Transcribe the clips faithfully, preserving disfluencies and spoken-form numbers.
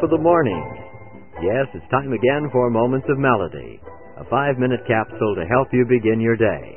top of the morning. Yes, it's time again for Moments of Melody, a five-minute capsule to help you begin your day.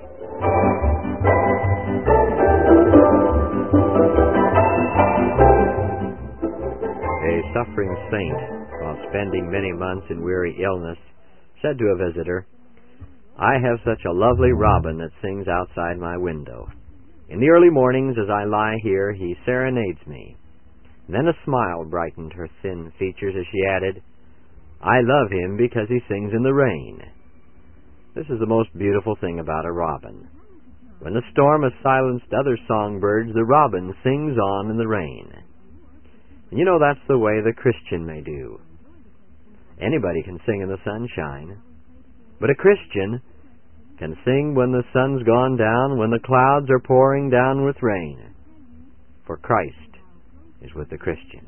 A suffering saint, while spending many months in weary illness, said to a visitor, "I have such a lovely robin that sings outside my window. In the early mornings as I lie here, he serenades me." Then a smile brightened her thin features as she added, "I love him because he sings in the rain." This is the most beautiful thing about a robin. When the storm has silenced other songbirds, the robin sings on in the rain. And you know that's the way the Christian may do. Anybody can sing in the sunshine, but a Christian can sing when the sun's gone down, when the clouds are pouring down with rain. For Christ is with the Christian.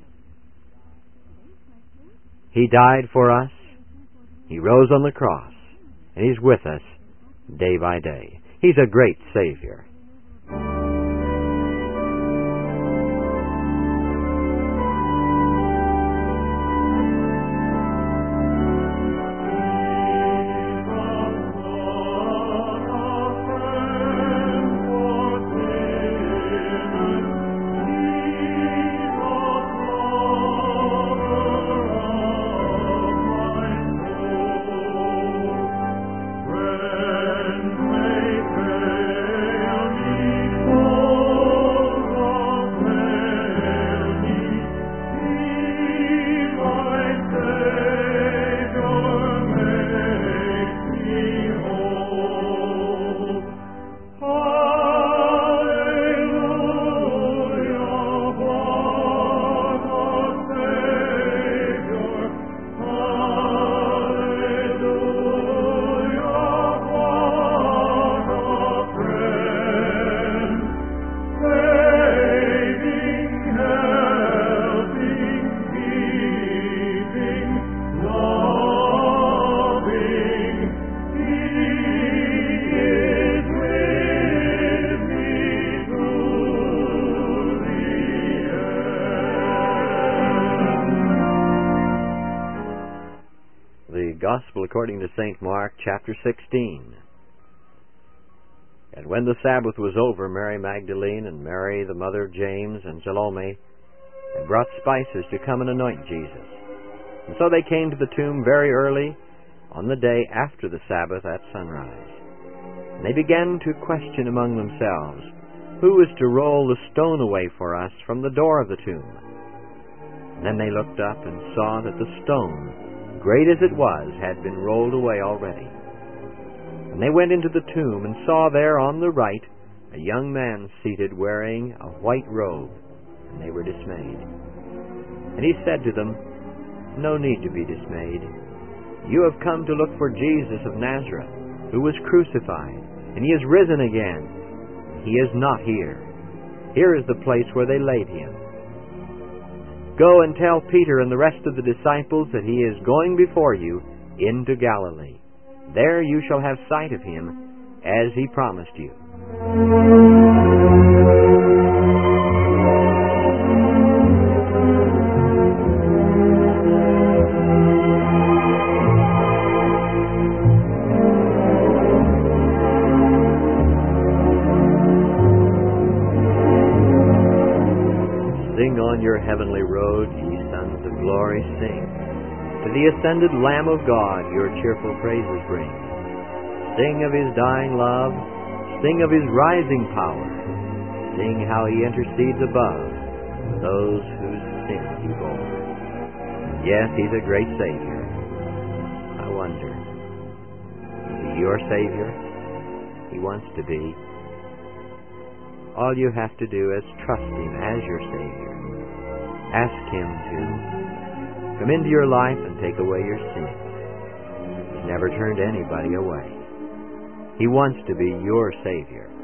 He died for us, He rose on the cross, and He's with us day by day. He's a great Savior. Gospel according to Saint Mark, chapter sixteen. And when the Sabbath was over, Mary Magdalene and Mary, the mother of James, and Salome had brought spices to come and anoint Jesus. And so they came to the tomb very early on the day after the Sabbath at sunrise. And they began to question among themselves, "Who is to roll the stone away for us from the door of the tomb?" And then they looked up and saw that the stone, great as it was, had been rolled away already. And they went into the tomb and saw there on the right a young man seated wearing a white robe, and they were dismayed. And he said to them, "No need to be dismayed. You have come to look for Jesus of Nazareth, who was crucified, and He is risen again. He is not here. Here is the place where they laid Him. Go and tell Peter and the rest of the disciples that He is going before you into Galilee. There you shall have sight of Him, as He promised you." Sing on your heavenly road, ye sons of glory, sing. To the ascended Lamb of God your cheerful praises bring. Sing of His dying love, sing of His rising power. Sing how He intercedes above for those whose sins He bore. Yes, He's a great Savior. I wonder, is He your Savior? He wants to be. All you have to do is trust Him as your Savior. Ask Him to come into your life and take away your sins. He's never turned anybody away. He wants to be your Savior.